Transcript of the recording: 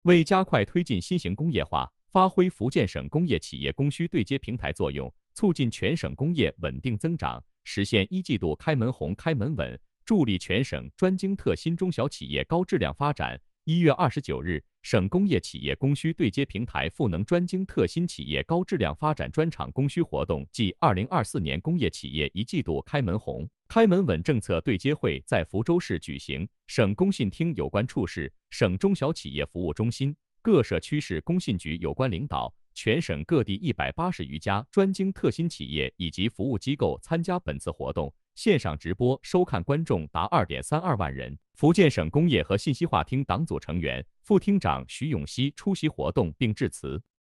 为加快推进新型工业化，发挥福建省工业企业供需对接平台作用，促进全省工业稳定增长，实现一季度开门红、开门稳，助力全省专精特新中小企业高质量发展。1月29日，省工业企业供需对接平台赋能专精特新企业高质量发展专场供需活动暨2024年工业企业一季度开门红、开门稳政策对接会在福州市举行，省工信厅有关处室、省中小企业服务中心、各社区市工信局有关领导、全省各地180余家专精特新企业以及服务机构参加本次活动。线上直播收看观众达2.32万人。福建省工业和信息化厅党组成员、副厅长徐永熙出席活动并致辞。